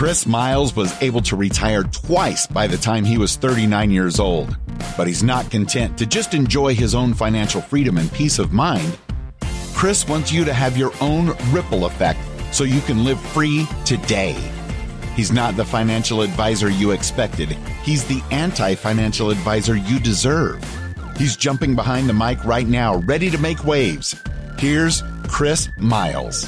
Chris Miles was able to retire twice by the time he was 39 years old. But he's not content to just enjoy his own financial freedom and peace of mind. Chris wants you to have your own ripple effect so you can live free today. He's not the financial advisor you expected. He's the anti-financial advisor you deserve. He's jumping behind the mic right now, ready to make waves. Here's Chris Miles.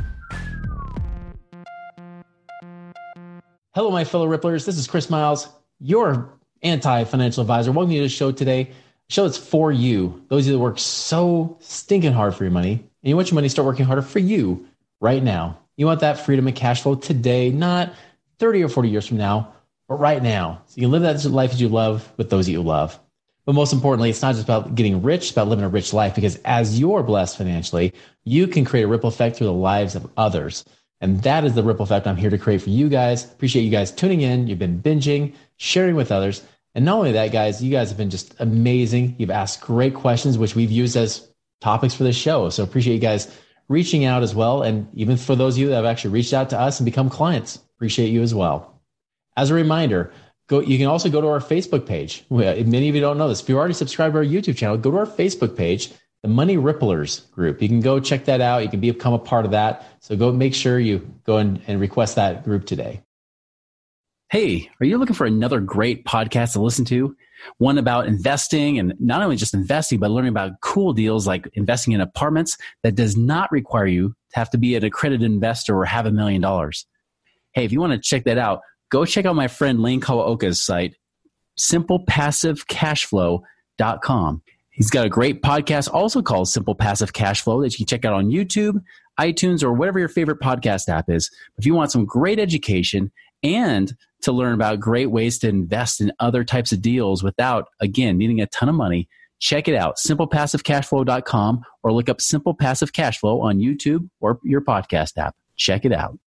Hello, my fellow Ripplers. This is Chris Miles, your anti-financial advisor. Welcome to the show today. A show that's for you. Those of you that work so stinking hard for your money, and you want your money to start working harder for you right now. You want that freedom and cash flow today, not 30 or 40 years from now, but right now. So you can live that life as you love with those that you love. But most importantly, it's not just about getting rich, it's about living a rich life, because as you're blessed financially, you can create a ripple effect through the lives of others. And that is the ripple effect I'm here to create for you guys. Appreciate you guys tuning in. You've been binging, sharing with others. And not only that, guys, you guys have been just amazing. You've asked great questions, which we've used as topics for this show. So appreciate you guys reaching out as well. And even for those of you that have actually reached out to us and become clients, appreciate you as well. As a reminder, you can also go to our Facebook page. Many of you don't know this. If you're already subscribed to our YouTube channel, go to our Facebook page, the Money Ripplers group. You can go check that out. You can become a part of that. So go make sure you go and request that group today. Hey, are you looking for another great podcast to listen to? One about investing, and not only just investing, but learning about cool deals like investing in apartments that does not require you to have to be an accredited investor or have $1 million. Hey, if you want to check that out, go check out my friend Lane Kawaoka's site, simplepassivecashflow.com. He's got a great podcast also called Simple Passive Cash Flow that you can check out on YouTube, iTunes, or whatever your favorite podcast app is. If you want some great education and to learn about great ways to invest in other types of deals without, again, needing a ton of money, check it out, simplepassivecashflow.com, or look up Simple Passive Cash Flow on YouTube or your podcast app. Check it out.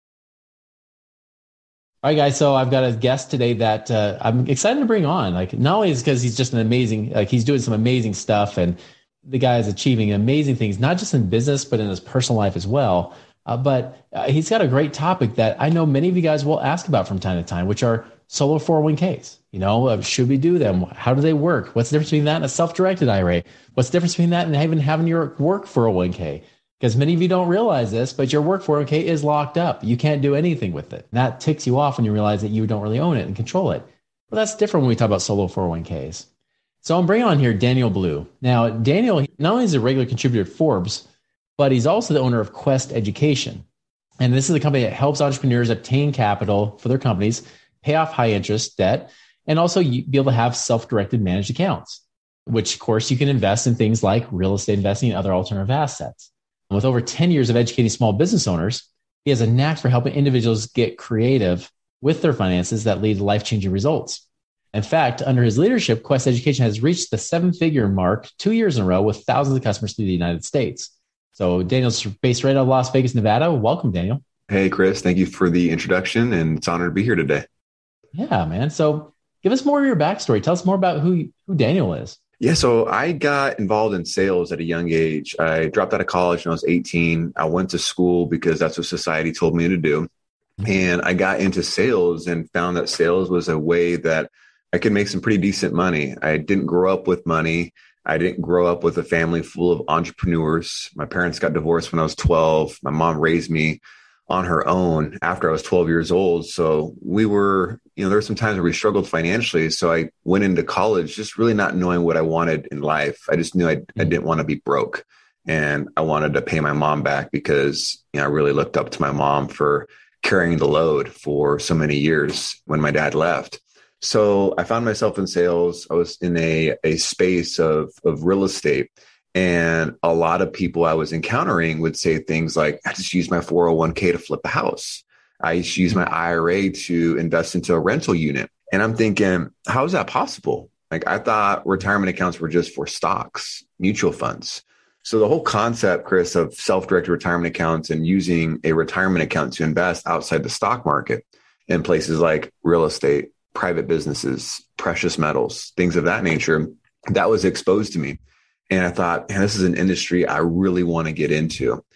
All right, guys. So I've got a guest today that I'm excited to bring on. Like, not only is because he's just an amazing, he's doing some amazing stuff, and the guy is achieving amazing things, not just in business, but in his personal life as well. But he's got a great topic that I know many of you guys will ask about from time to time, which are solo 401ks. You know, should we do them? How do they work? What's the difference between that and a self-directed IRA? What's the difference between that and even having your work 401k? Because many of you don't realize this, but your work 401k is locked up. You can't do anything with it. That ticks you off when you realize that you don't really own it and control it. Well, that's different when we talk about solo 401ks. So I'm bringing on here Daniel Blue. Now, Daniel, not only is a regular contributor to Forbes, but he's also the owner of Quest Education. And this is a company that helps entrepreneurs obtain capital for their companies, pay off high interest debt, and also be able to have self-directed managed accounts, which of course you can invest in things like real estate investing and other alternative assets. And with over 10 years of educating small business owners, he has a knack for helping individuals get creative with their finances that lead to life-changing results. In fact, under his leadership, Quest Education has reached the 7-figure mark 2 years in a row with thousands of customers through the United States. So Daniel's based right out of Las Vegas, Nevada. Welcome, Daniel. Hey, Chris. Thank you for the introduction, and it's an honor to be here today. Yeah, man. So give us more of your backstory. Tell us more about who Daniel is. Yeah, so I got involved in sales at a young age. I dropped out of college when I was 18. I went to school because that's what society told me to do. And I got into sales and found that sales was a way that I could make some pretty decent money. I didn't grow up with money. I didn't grow up with a family full of entrepreneurs. My parents got divorced when I was 12. My mom raised me on her own after I was 12 years old. So we were, there were some times where we struggled financially. So I went into college just really not knowing what I wanted in life. I just knew I didn't want to be broke, and I wanted to pay my mom back because, I really looked up to my mom for carrying the load for so many years when my dad left. So I found myself in sales. I was in a space of real estate. And a lot of people I was encountering would say things like, I just use my 401k to flip a house. I just use my IRA to invest into a rental unit. And I'm thinking, how is that possible? Like, I thought retirement accounts were just for stocks, mutual funds. So the whole concept, Chris, of self-directed retirement accounts and using a retirement account to invest outside the stock market in places like real estate, private businesses, precious metals, things of that nature, that was exposed to me. And I thought, man, this is an industry I really want to get into.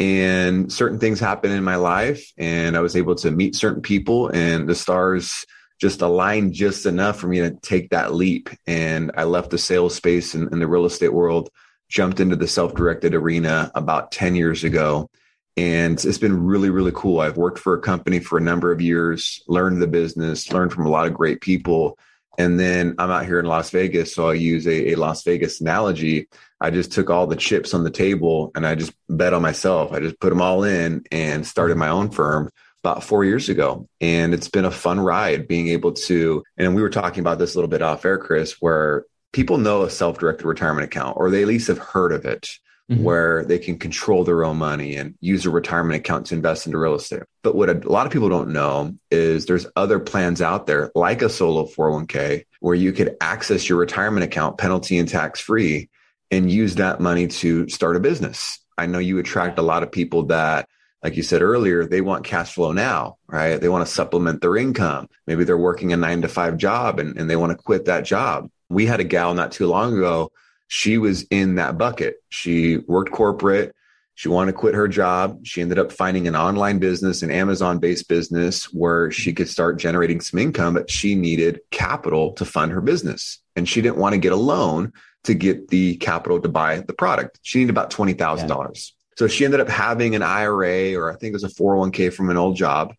And certain things happened in my life, and I was able to meet certain people, and the stars just aligned just enough for me to take that leap. And I left the sales space in the real estate world, jumped into the self-directed arena about 10 years ago. And it's been really, really cool. I've worked for a company for a number of years, learned the business, learned from a lot of great people. And then I'm out here in Las Vegas, so I'll use a Las Vegas analogy. I just took all the chips on the table and I just bet on myself. I just put them all in and started my own firm about 4 years ago. And it's been a fun ride being able to, and we were talking about this a little bit off air, Chris, where people know a self-directed retirement account, or they at least have heard of it, where they can control their own money and use a retirement account to invest into real estate. But what a lot of people don't know is there's other plans out there, like a solo 401k, where you could access your retirement account penalty and tax-free and use that money to start a business. I know you attract a lot of people that, like you said earlier, they want cash flow now, right? They want to supplement their income. Maybe they're working a 9-to-5 job and they want to quit that job. We had a gal not too long ago. She was in that bucket. She worked corporate. She wanted to quit her job. She ended up finding an online business, an Amazon-based business where she could start generating some income, but she needed capital to fund her business. And she didn't want to get a loan to get the capital to buy the product. She needed about $20,000. Yeah. So she ended up having an IRA, or I think it was a 401k from an old job.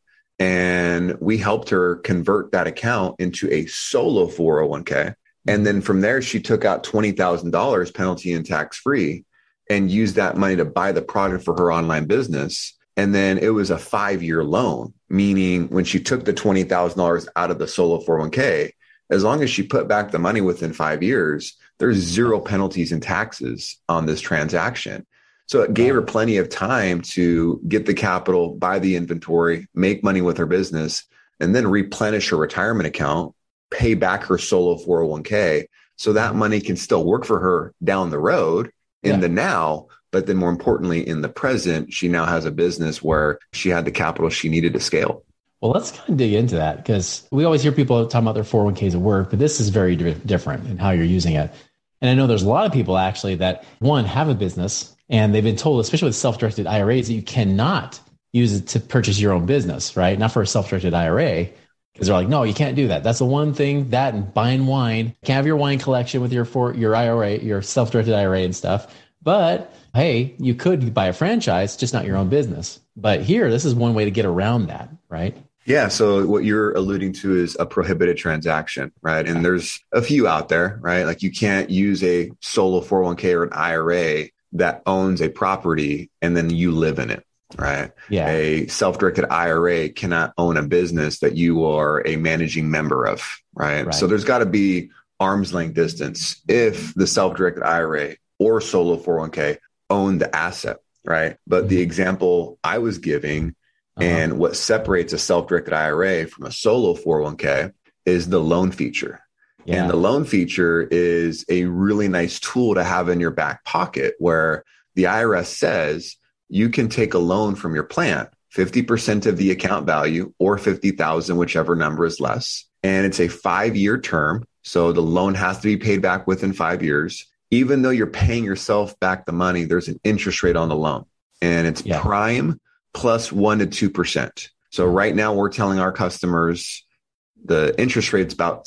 And we helped her convert that account into a solo 401k. And then from there, she took out $20,000 penalty and tax-free and used that money to buy the product for her online business. And then it was a 5-year loan, meaning when she took the $20,000 out of the solo 401k, as long as she put back the money within 5 years, there's zero penalties and taxes on this transaction. So it gave her plenty of time to get the capital, buy the inventory, make money with her business, and then replenish her retirement account, pay back her solo 401k. So that money can still work for her down the road in the now, but then more importantly, in the present, she now has a business where she had the capital she needed to scale. Well, let's kind of dig into that, because we always hear people talking about their 401ks at work, but this is very different in how you're using it. And I know there's a lot of people actually that, one, have a business, and they've been told, especially with self-directed IRAs, that you cannot use it to purchase your own business, right? Not for a self-directed IRA. Because they're like, no, you can't do that. That's the one thing, that and buying wine. You can't have your wine collection with your IRA, your self-directed IRA and stuff. But hey, you could buy a franchise, just not your own business. But here, this is one way to get around that, right? Yeah. So what you're alluding to is a prohibited transaction, right? And there's a few out there, right? Like you can't use a solo 401k or an IRA that owns a property and then you live in it. Right. Yeah. A self-directed IRA cannot own a business that you are a managing member of. Right. So there's got to be arm's length distance if the self-directed IRA or solo 401k own the asset. Right. But the example I was giving and what separates a self-directed IRA from a solo 401k is the loan feature. Yeah. And the loan feature is a really nice tool to have in your back pocket, where the IRS says, you can take a loan from your plan, 50% of the account value or 50,000, whichever number is less. And it's a 5-year term. So the loan has to be paid back within 5 years. Even though you're paying yourself back the money, there's an interest rate on the loan, and it's prime plus 1 to 2%. So right now we're telling our customers the interest rate's about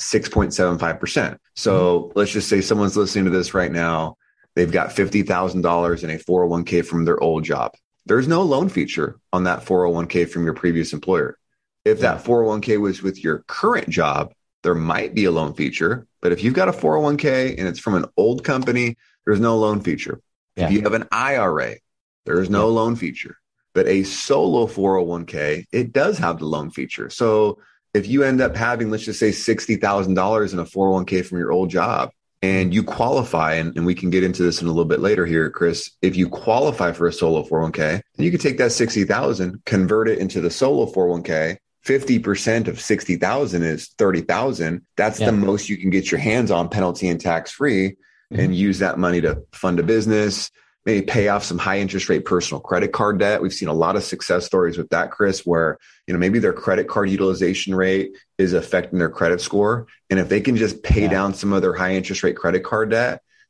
6.75%. So let's just say someone's listening to this right now. They've got $50,000 in a 401k from their old job. There's no loan feature on that 401k from your previous employer. If that 401k was with your current job, there might be a loan feature. But if you've got a 401k and it's from an old company, there's no loan feature. If you have an IRA, there's no loan feature. But a solo 401k, it does have the loan feature. So if you end up having, let's just say $60,000 in a 401k from your old job, and you qualify, and we can get into this in a little bit later here, Chris, if you qualify for a solo 401k, then you can take that 60,000, convert it into the solo 401k. 50% of 60,000 is 30,000. That's the most you can get your hands on, penalty and tax free, and use that money to fund a business, maybe pay off some high interest rate personal credit card debt. We've seen a lot of success stories with that, Chris, where, maybe their credit card utilization rate is affecting their credit score. And if they can just pay down some of their high interest rate credit card debt,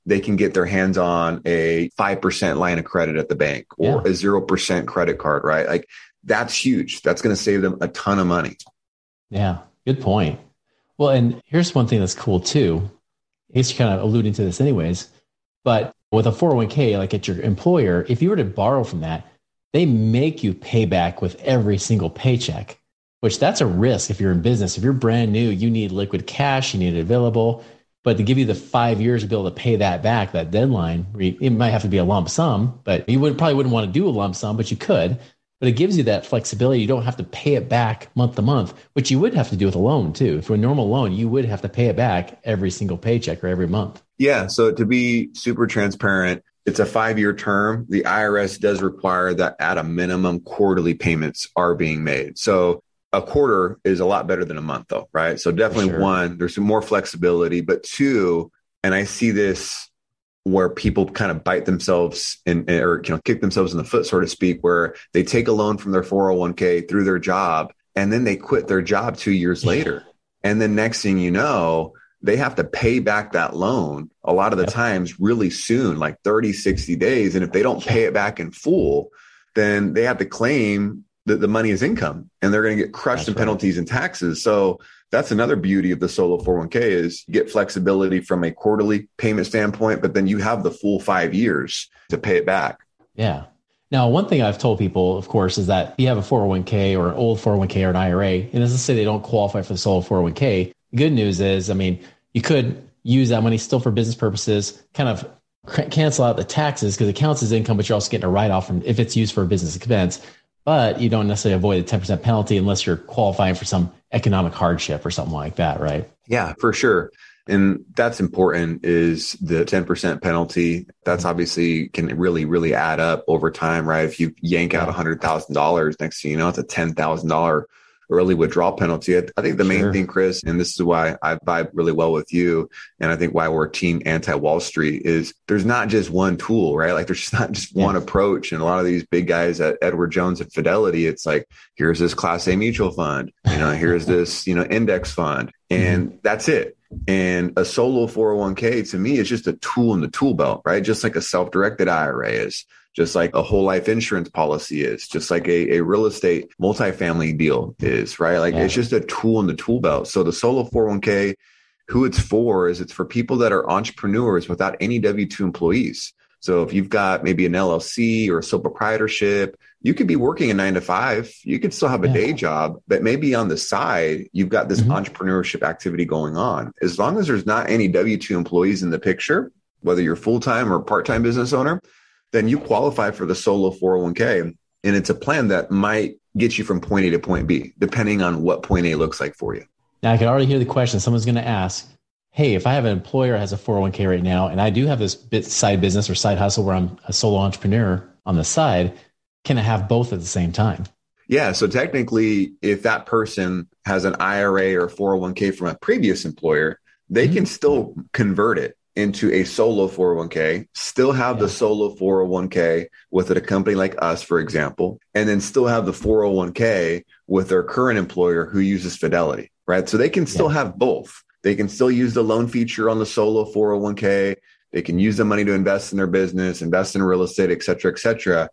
they can get their hands on a 5% line of credit at the bank or a 0% credit card, right? Like that's huge. That's going to save them a ton of money. Yeah, good point. Well, and here's one thing that's cool too. I guess you're kind of alluding to this anyways, but with a 401k, like at your employer, if you were to borrow from that, they make you pay back with every single paycheck, which that's a risk if you're in business. If you're brand new, you need liquid cash, you need it available. But to give you the 5 years to be able to pay that back, that deadline, it might have to be a lump sum, but you probably wouldn't want to do a lump sum, but you could. But it gives you that flexibility. You don't have to pay it back month to month, which you would have to do with a loan too. For a normal loan, you would have to pay it back every single paycheck or every month. Yeah. So to be super transparent, it's a 5-year term. The IRS does require that at a minimum quarterly payments are being made. So a quarter is a lot better than a month though, right? So definitely one, there's some more flexibility, but two, and I see this where people kind of bite themselves or kick themselves in the foot, so to speak, where they take a loan from their 401k through their job and then they quit their job 2 years later. And then next thing you know, they have to pay back that loan a lot of the times really soon, like 30, 60 days. And if they don't pay it back in full, then they have to claim that the money is income and they're going to get crushed in penalties and taxes. So that's another beauty of the solo 401k is you get flexibility from a quarterly payment standpoint, but then you have the full 5 years to pay it back. Yeah. Now, one thing I've told people, of course, is that if you have a 401k or an old 401k or an IRA, and let's say they don't qualify for the solo 401k, the good news is, I mean, you could use that money still for business purposes, kind of cancel out the taxes because it counts as income, but you're also getting a write-off from if it's used for a business expense. But you don't necessarily avoid the 10% penalty unless you're qualifying for some economic hardship or something like that, right? Yeah, for sure. And that's important is the 10% penalty. That's obviously can really, really add up over time, right? If you yank out $100,000, next thing you know, it's a $10,000 early withdrawal penalty. I think the main thing, Chris, and this is why I vibe really well with you, and I think why we're team anti-Wall Street is there's not just one tool, right? Like there's just not just one approach. And a lot of these big guys at Edward Jones and Fidelity, it's like, here's this Class A mutual fund, here's this, index fund, and that's it. And a solo 401k to me is just a tool in the tool belt, right? Just like a self-directed IRA is, just like a whole life insurance policy is, just like a real estate multifamily deal is, right? Like it's just a tool in the tool belt. So the solo 401k, who it's for is it's for people that are entrepreneurs without any W-2 employees. So if you've got maybe an LLC or a sole proprietorship, you could be working a 9 to 5. You could still have a day job, but maybe on the side, you've got this entrepreneurship activity going on. As long as there's not any W-2 employees in the picture, whether you're full-time or part-time business owner, then you qualify for the solo 401k. And it's a plan that might get you from point A to point B, depending on what point A looks like for you. Now, I can already hear the question. Someone's going to ask, hey, if I have an employer that has a 401k right now, and I do have this side business or side hustle where I'm a solo entrepreneur on the side, can I have both at the same time? Yeah. So technically, if that person has an IRA or 401k from a previous employer, they can still convert it into a solo 401k, still have the solo 401k with a company like us, for example, and then still have the 401k with their current employer who uses Fidelity, right? So they can still have both. They can still use the loan feature on the solo 401k. They can use the money to invest in their business, invest in real estate, et cetera, et cetera.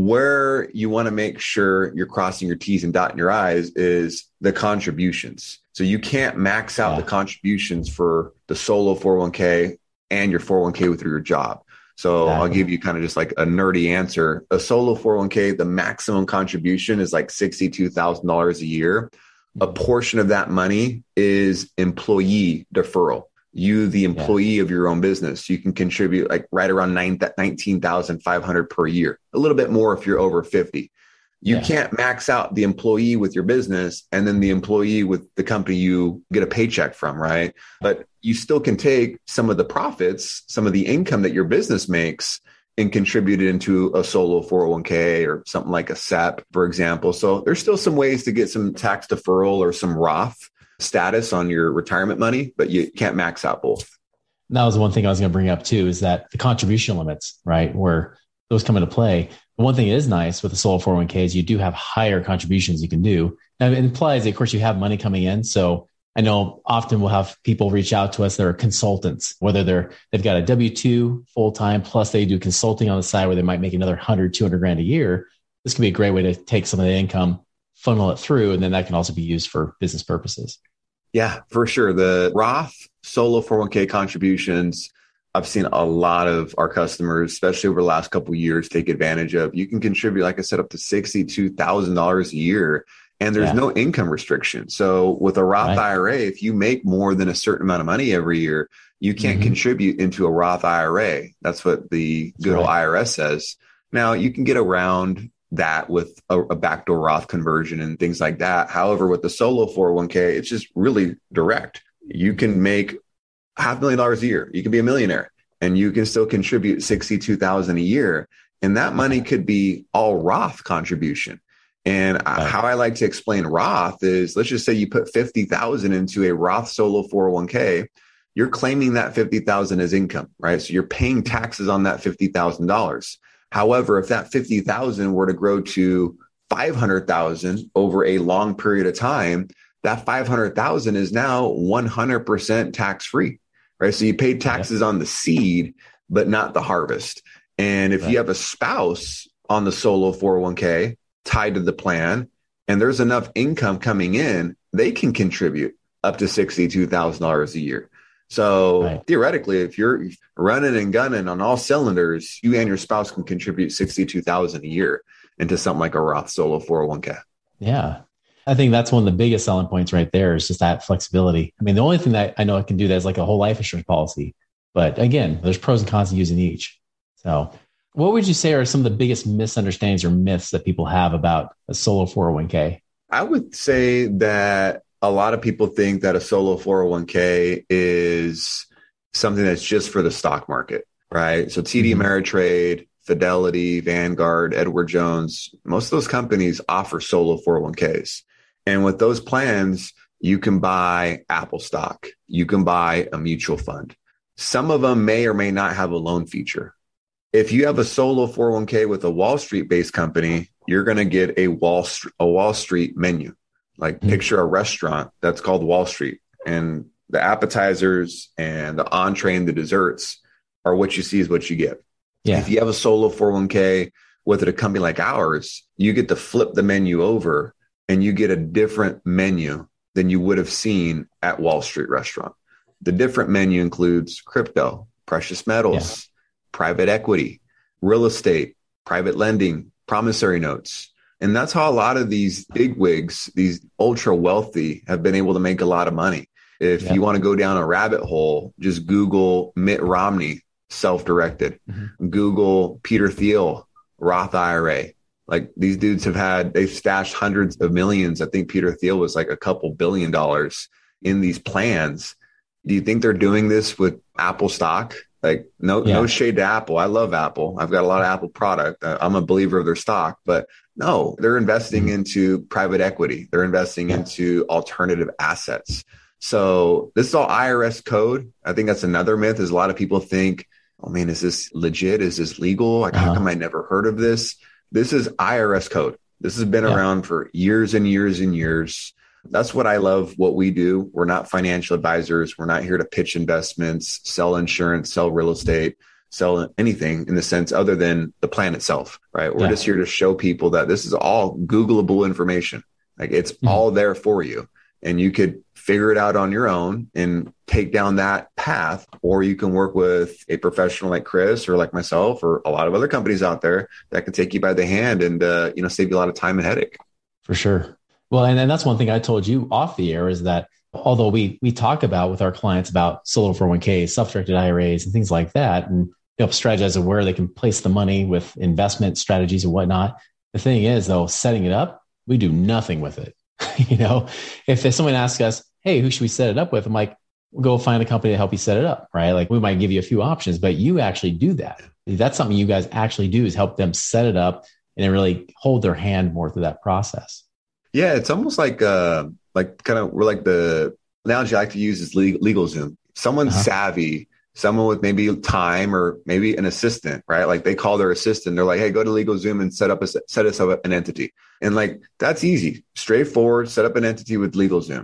Where you want to make sure you're crossing your T's and dotting your I's is the contributions. So you can't max out the contributions for the solo 401k and your 401k with your job. So I'll give you kind of just like a nerdy answer. A solo 401k, the maximum contribution is like $62,000 a year. A portion of that money is employee deferral. You, the employee of your own business, you can contribute like right around $19,500 per year, a little bit more if you're over 50. You can't max out the employee with your business and then the employee with the company you get a paycheck from, right? But you still can take some of the profits, some of the income that your business makes and contribute it into a solo 401k or something like a SEP, for example. So there's still some ways to get some tax deferral or some Roth status on your retirement money, but you can't max out both. And that was one thing I was going to bring up too, is that the contribution limits, right? Where those come into play. The one thing that is nice with the solo 401k is you do have higher contributions you can do. Now, it implies that, of course, you have money coming in. So I know often we'll have people reach out to us that are consultants, whether they've got a W-2 full-time, plus they do consulting on the side where they might make another 100, 200 grand a year. This could be a great way to take some of the income, funnel it through, and then that can also be used for business purposes. Yeah, for sure. The Roth solo 401k contributions, I've seen a lot of our customers, especially over the last couple of years, take advantage of. You can contribute, like I said, up to $62,000 a year, and there's no income restriction. So with a Roth IRA, if you make more than a certain amount of money every year, you can't contribute into a Roth IRA. That's what the good old IRS says. Now, you can get around that with a backdoor Roth conversion and things like that. However, with the solo 401k, it's just really direct. You can make $500,000 a year. You can be a millionaire and you can still contribute $62,000 a year. And that money could be all Roth contribution. And how I like to explain Roth is, let's just say you put $50,000 into a Roth solo 401k, you're claiming that $50,000 as income, right? So you're paying taxes on that $50,000. However, if that $50,000 were to grow to $500,000 over a long period of time, that $500,000 is now 100% tax-free, right? So you pay taxes on the seed, but not the harvest. And if you have a spouse on the solo 401k tied to the plan, and there's enough income coming in, they can contribute up to $62,000 a year. So theoretically, if you're running and gunning on all cylinders, you and your spouse can contribute $62,000 a year into something like a Roth solo 401k. Yeah. I think that's one of the biggest selling points right there is just that flexibility. I mean, the only thing that I know it can do that is like a whole life insurance policy. But again, there's pros and cons to using each. So what would you say are some of the biggest misunderstandings or myths that people have about a solo 401k? I would say that a lot of people think that a solo 401k is something that's just for the stock market, right? So TD Ameritrade, Fidelity, Vanguard, Edward Jones, most of those companies offer solo 401ks. And with those plans, you can buy Apple stock. You can buy a mutual fund. Some of them may or may not have a loan feature. If you have a solo 401k with a Wall Street based company, you're going to get a Wall Street menu. Like picture a restaurant that's called Wall Street, and the appetizers and the entree and the desserts are what you see is what you get. Yeah. If you have a solo 401k with a company like ours, you get to flip the menu over and you get a different menu than you would have seen at Wall Street restaurant. The different menu includes crypto, precious metals, private equity, real estate, private lending, promissory notes. And that's how a lot of these bigwigs, these ultra wealthy, have been able to make a lot of money. If you want to go down a rabbit hole, just Google Mitt Romney, self-directed. Google Peter Thiel, Roth IRA. Like these dudes they've stashed hundreds of millions. I think Peter Thiel was like a couple $1 billion in these plans. Do you think they're doing this with Apple stock? Like no shade to Apple. I love Apple. I've got a lot of Apple product. I'm a believer of their stock, but no, they're investing into private equity. They're investing into alternative assets. So this is all IRS code. I think that's another myth is a lot of people think, oh man, is this legit? Is this legal? Like, how come I never heard of this? This is IRS code. This has been around for years and years and years. That's what I love what we do. We're not financial advisors. We're not here to pitch investments, sell insurance, sell real estate, sell anything in the sense other than the plan itself, right? We're just here to show people that this is all Googleable information. Like it's all there for you. And you could figure it out on your own and take down that path, or you can work with a professional like Chris or like myself or a lot of other companies out there that can take you by the hand and, save you a lot of time and headache. For sure. Well, and that's one thing I told you off the air is that although we talk about with our clients about solo 401ks, self-directed IRAs and things like that, and help strategize of where they can place the money with investment strategies and whatnot. The thing is though, setting it up, we do nothing with it. If someone asks us, hey, who should we set it up with? I'm like, we'll go find a company to help you set it up, right? Like we might give you a few options, but you actually do that. That's something you guys actually do is help them set it up and really hold their hand more through that process. Yeah, it's almost like we're like the analogy I like to use is LegalZoom. Someone savvy, someone with maybe time or maybe an assistant, right? Like they call their assistant. They're like, hey, go to LegalZoom and set us up an entity. And like, that's easy, straightforward, set up an entity with LegalZoom.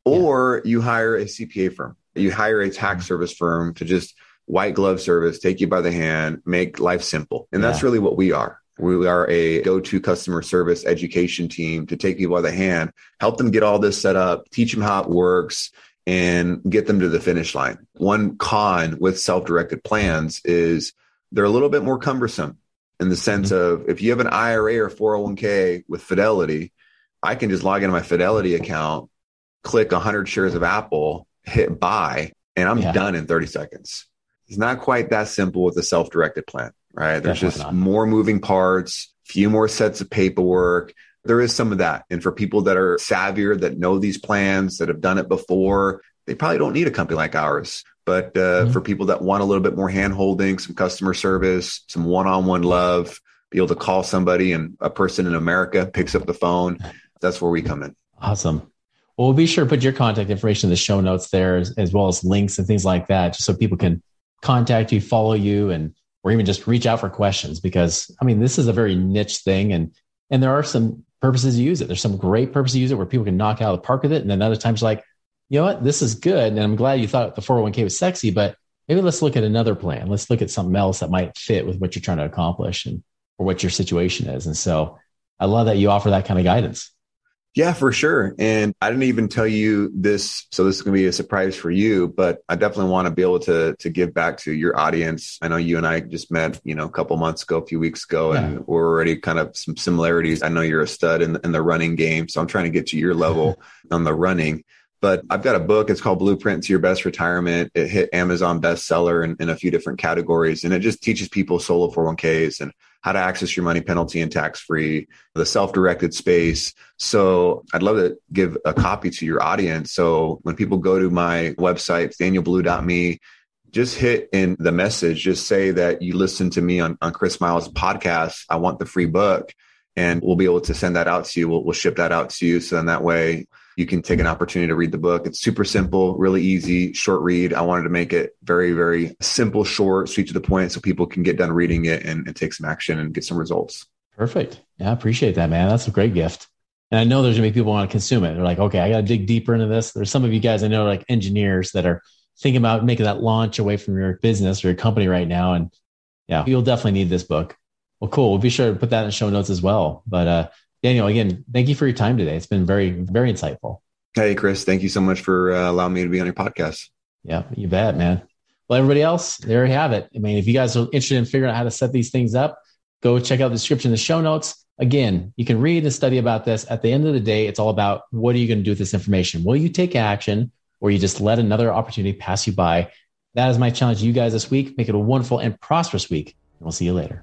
Or you hire a CPA firm. You hire a tax service firm to just white glove service, take you by the hand, make life simple. And that's really what we are. We are a go-to customer service education team to take people by the hand, help them get all this set up, teach them how it works, and get them to the finish line. One con with self-directed plans is they're a little bit more cumbersome in the sense of if you have an IRA or 401k with Fidelity, I can just log into my Fidelity account, click 100 shares of Apple, hit buy, and I'm done in 30 seconds. It's not quite that simple with a self-directed plan, right? There's just more moving parts, few more sets of paperwork. There is some of that. And for people that are savvier, that know these plans, that have done it before, they probably don't need a company like ours. But for people that want a little bit more hand-holding, some customer service, some one-on-one love, be able to call somebody and a person in America picks up the phone, that's where we come in. Awesome. Well, we'll be sure to put your contact information in the show notes there, as well as links and things like that, just so people can contact you, follow you, and or even just reach out for questions. Because I mean, this is a very niche thing, and there are some purposes to use it. There's some great purposes to use it where people can knock out of the park with it, and then other times like, you know what, this is good, and I'm glad you thought the 401k was sexy, but maybe let's look at another plan. Let's look at something else that might fit with what you're trying to accomplish and or what your situation is. And so I love that you offer that kind of guidance. Yeah, for sure. And I didn't even tell you this, so this is going to be a surprise for you, but I definitely want to be able to give back to your audience. I know you and I just met, a couple months ago, a few weeks ago, and we're already kind of some similarities. I know you're a stud in the running game, so I'm trying to get to your level on the running. But I've got a book. It's called Blueprint to Your Best Retirement. It hit Amazon bestseller in a few different categories. And it just teaches people solo 401ks and how to access your money penalty and tax-free, the self-directed space. So I'd love to give a copy to your audience. So when people go to my website, danielblue.me, just hit in the message, just say that you listen to me on Chris Miles' podcast. I want the free book, and we'll be able to send that out to you. We'll ship that out to you. So then that way you can take an opportunity to read the book. It's super simple, really easy, short read. I wanted to make it very, very simple, short, sweet to the point so people can get done reading it and take some action and get some results. Perfect. Yeah, I appreciate that, man. That's a great gift. And I know there's going to be people who want to consume it. They're like, okay, I got to dig deeper into this. There's some of you guys I know, like engineers that are thinking about making that launch away from your business or your company right now. And yeah, you'll definitely need this book. Well, cool. We'll be sure to put that in the show notes as well. But Daniel, again, thank you for your time today. It's been very, very insightful. Hey, Chris, thank you so much for allowing me to be on your podcast. Yeah, you bet, man. Well, everybody else, there you have it. I mean, if you guys are interested in figuring out how to set these things up, go check out the description in the show notes. Again, you can read and study about this. At the end of the day, it's all about what are you going to do with this information? Will you take action, or you just let another opportunity pass you by? That is my challenge to you guys this week. Make it a wonderful and prosperous week. And we'll see you later.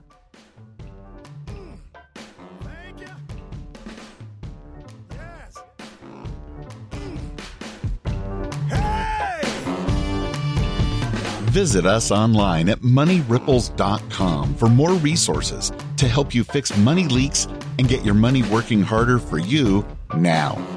Visit us online at moneyripples.com for more resources to help you fix money leaks and get your money working harder for you now.